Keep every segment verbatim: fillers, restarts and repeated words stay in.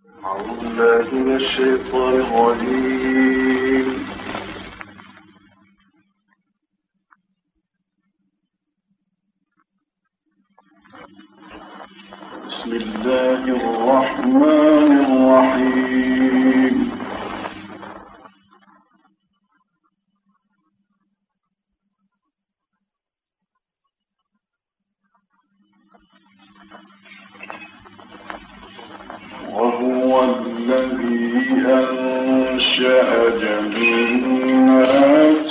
أعوذ بالله من الشيطان الرجيم. بسم الله الرحمن الرحيم. وهو الذي أنشأ جنات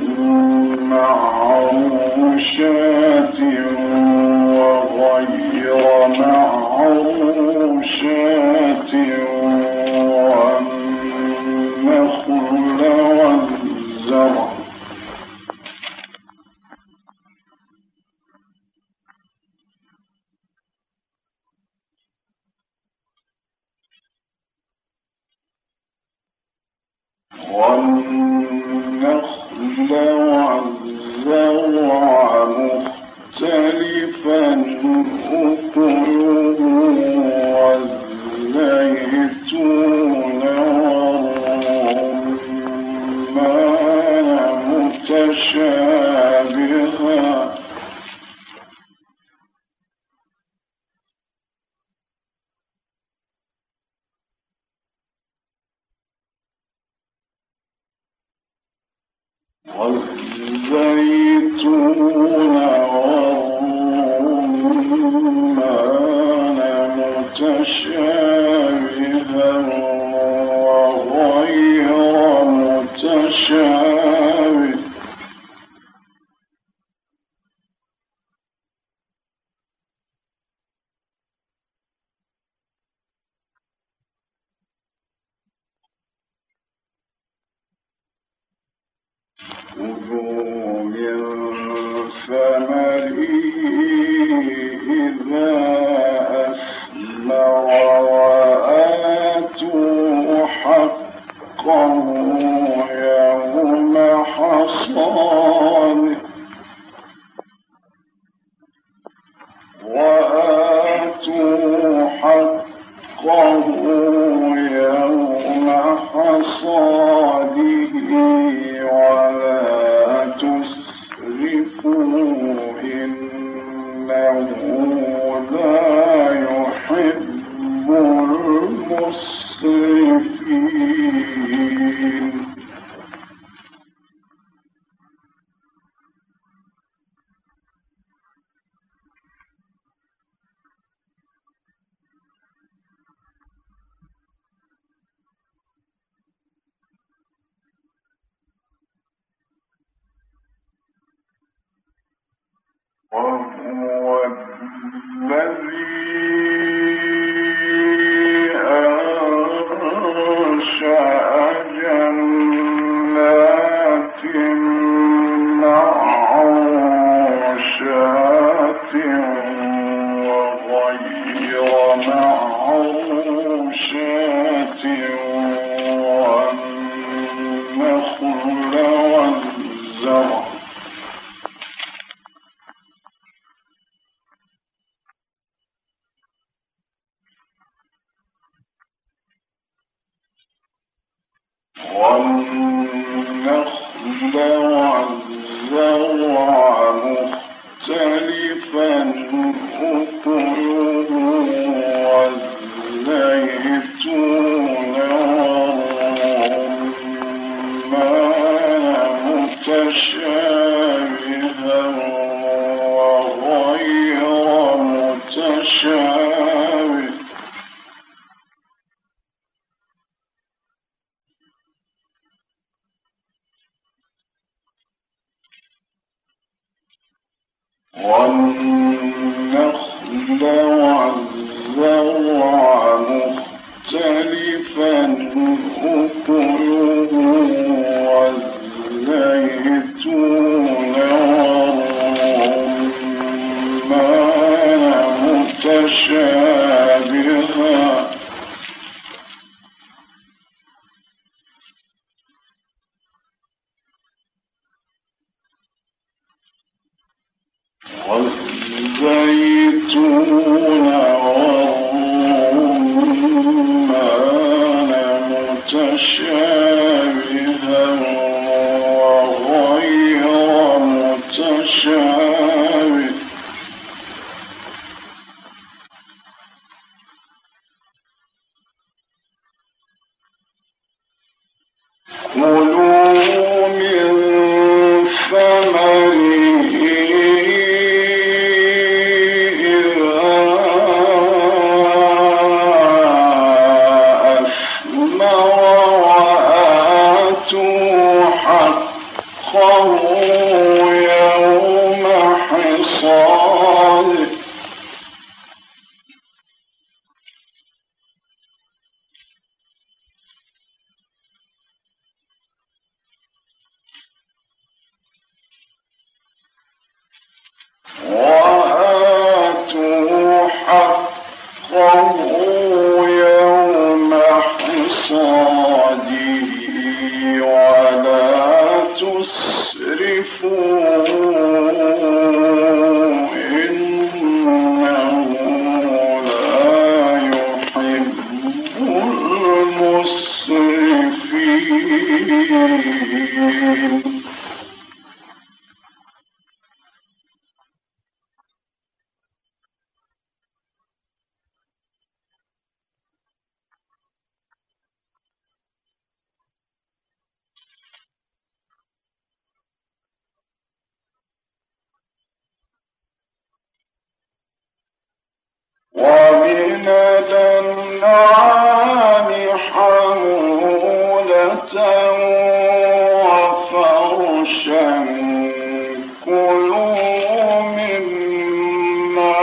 معروشات وغير معروشات والنخل والزرع والنخل والزرع مختلفا أكله والزيتون والرمان متشابها والزيتون والرمان متشابها وغير متشابه خذوا من ثمره إذا أثمر وآتوا حقه يوم حصاده وآتوا حقه يوم حصاده ولا تسرفوا إنه لا يحب المسرفين. وهو الذي أنشأ جنات معروشات وغير معروشات والنخل والزرع والنخل والزرع مختلفا أكله والزيتون والرمان متشابها وغير متشابه والنخل والزرع مختلفا أكله والزيتون والرمان متشابها والزيتون والرمان كلوا من ثمره إذا أثمر وآتوا حقه يوم حصاده وآتوا حقه يوم حصاده ولا تسرفوا إنه لا يحب المسرفين ومن الأنعام حمولة وفرشا كلوا مما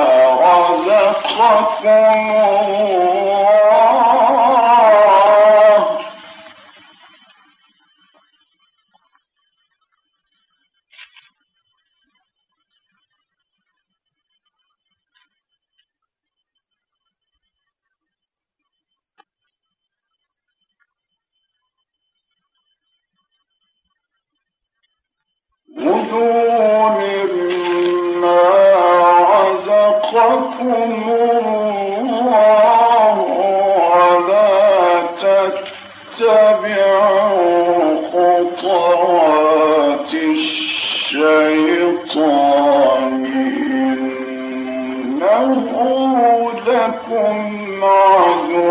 رزقكم الله كلوا مما رزقكم الله ولا تتبعوا خطوات الشيطان إنه لكم عدو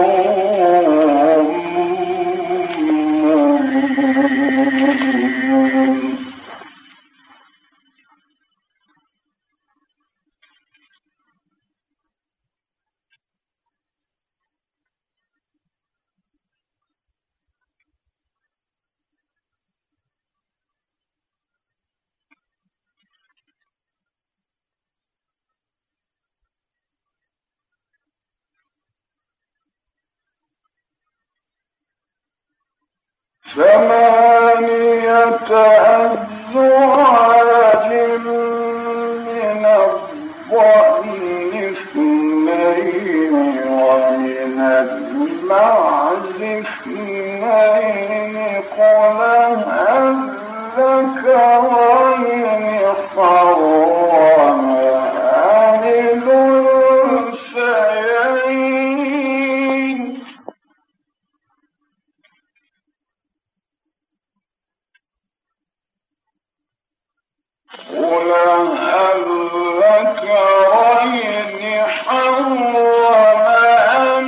مبين ثمانية أزواج من الضأن اثنين ومن المعز اثنين قل الذكرين حرم أم الأنثيين قل الذكرين حرم أم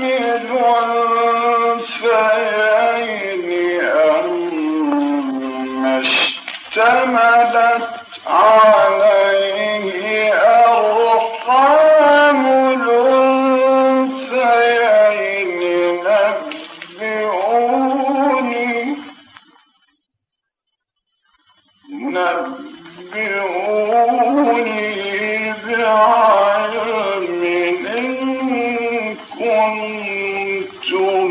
الأنثيين أما اشتملت عليه أرحام الأنثيين نبئوني نبئوني بعلم إن كنتم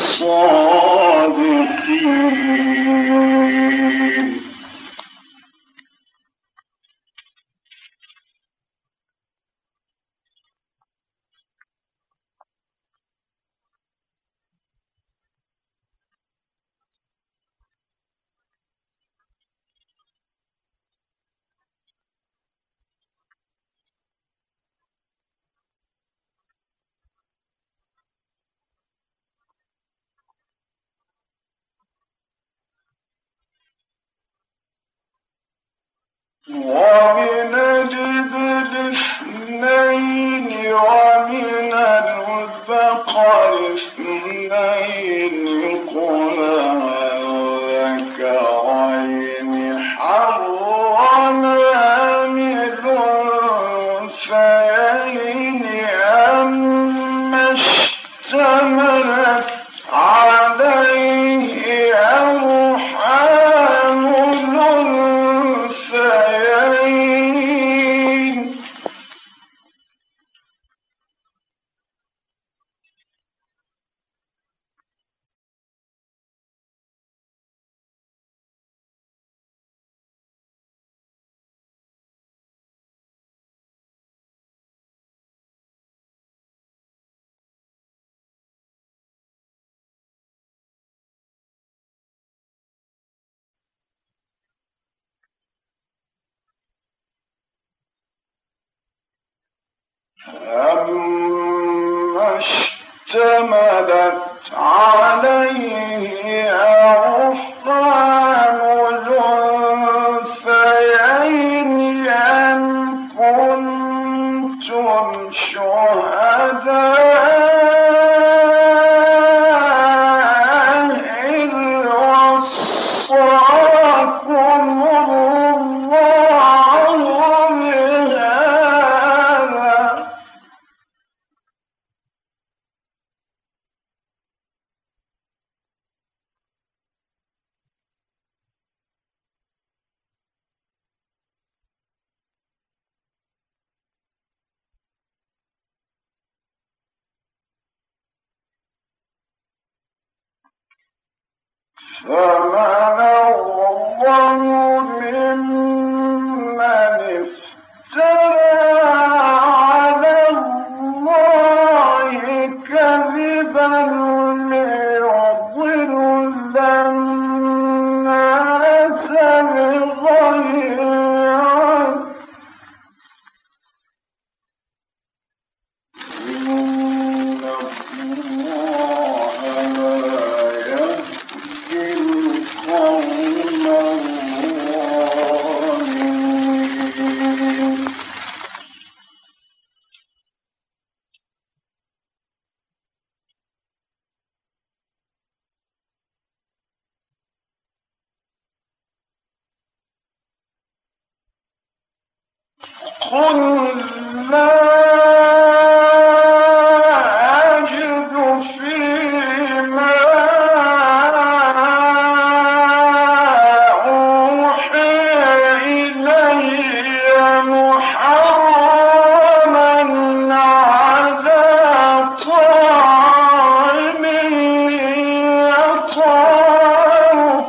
صادقين ومن الإبل اثنين ومن البقر اثنين قل أما اشتملت عليه أرحام الأنثيين أم كنتم شهداء إذ وصاكم الله بهذا فمن أظلم ممن افترى على الله كذبا ليضل الناس بغير علم إن الله لا يهدي القوم الظالمين قل لا أجد فيما أوحي إلي محرما على طاعم يطعمه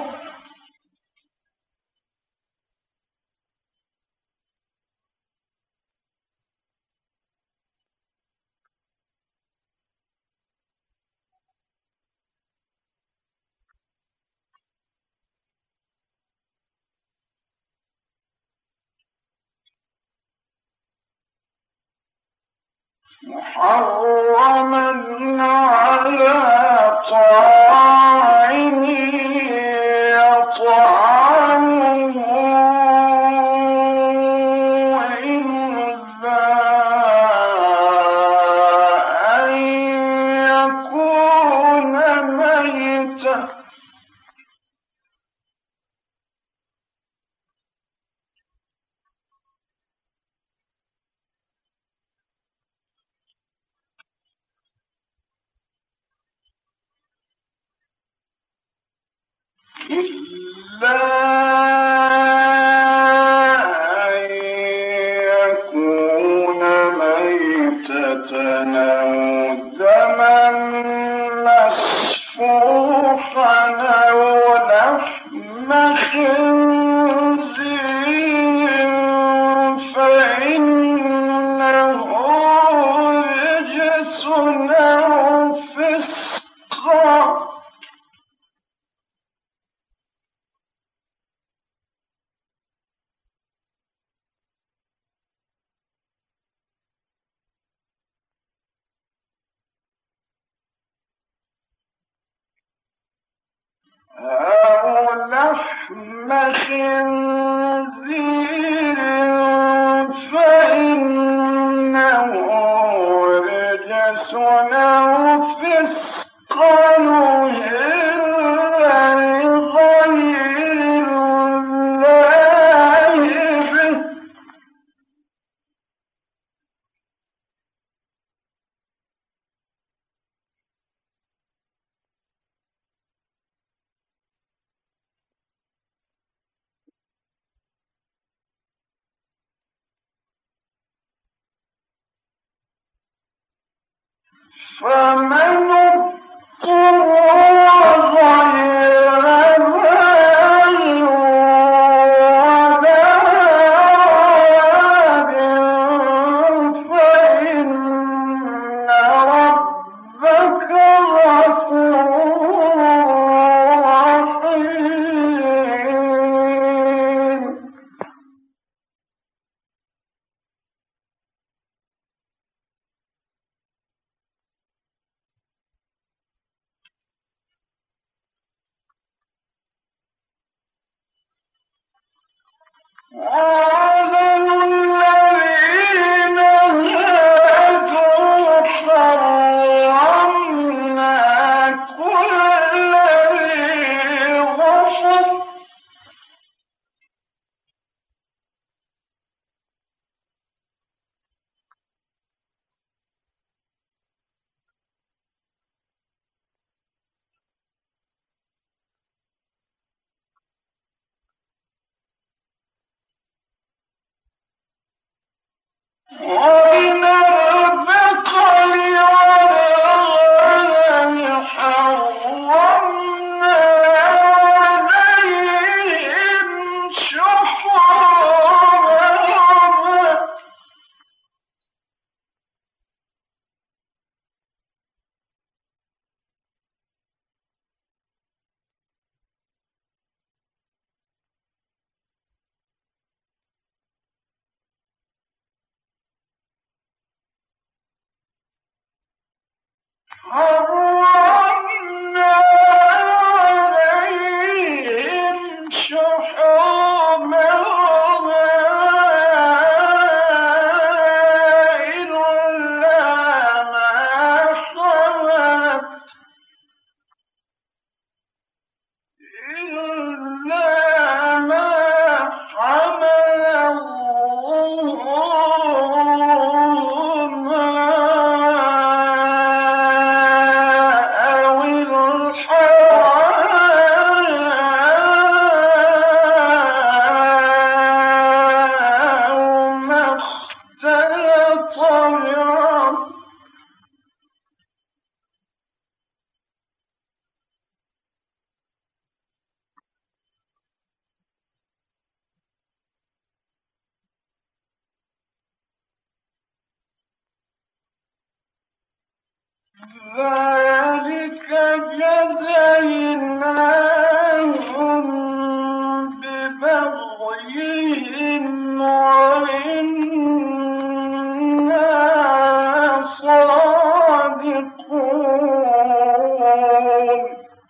محرما على طاعم يطعمه إلا أن يكون ميتا إلا أن يكون ميتة أو دما مسفوحا أو لحم خنزير فإنه رجس أو فسقا أو لحم خنزير فإنه رجس أو فسقا أهل لغير الله به فمن اضطر غير باغ ولا عاد فإن ربك غفور رحيم وعلى الذين هادوا حرمنا كل ذي ظفر ومن البقر والغنم حرمنا عليهم شحومهما حرمنا عليهم شحومهما إلا ما حملت إلا ما حمل ظهورهما أو الحوايا أو ما اختلط بعظم ذلك جزيناهم ببغيهم وإنا صادقون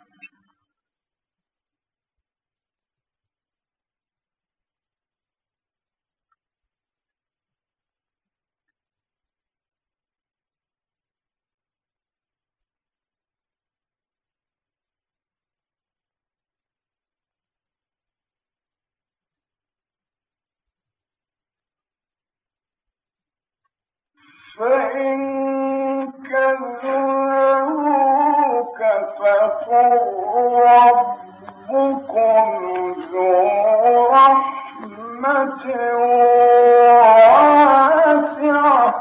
فإن كذبوك فقل ربكم ذو رحمة واسعة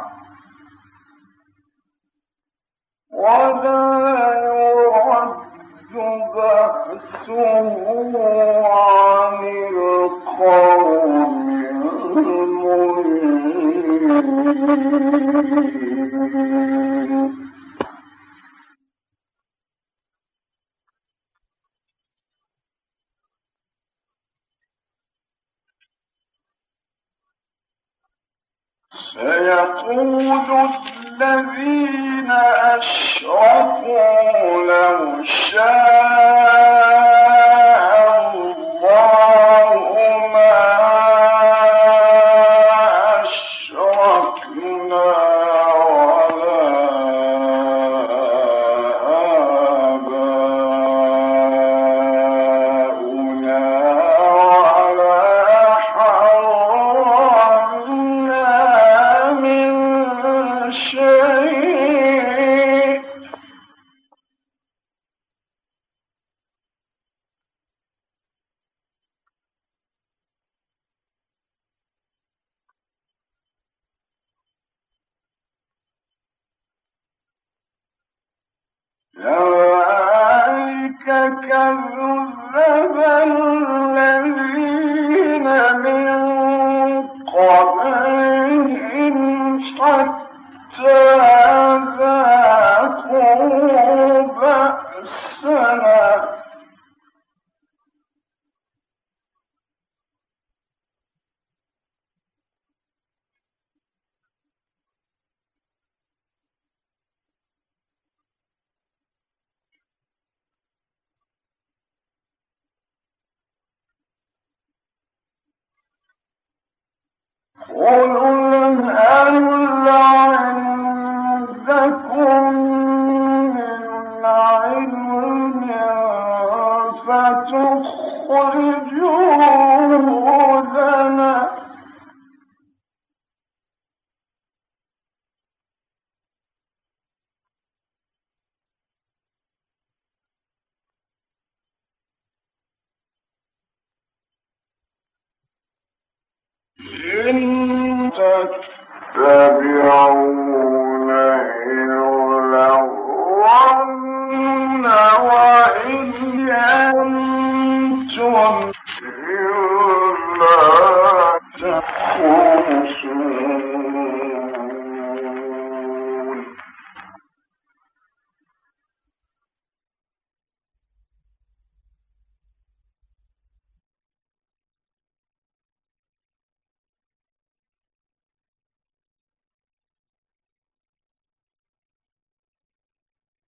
ولا يرد بأسه عن القوم المجرمين سيقول الذين أشركوا لو شاء الله ما أشركنا ولا آباؤنا ولا حرمنا من شيء كذلك كذب الذين من قبلهم حتى ذاقوا بأسنا إن تتبعون إلا الظن وإن أنتم إلا تخرجون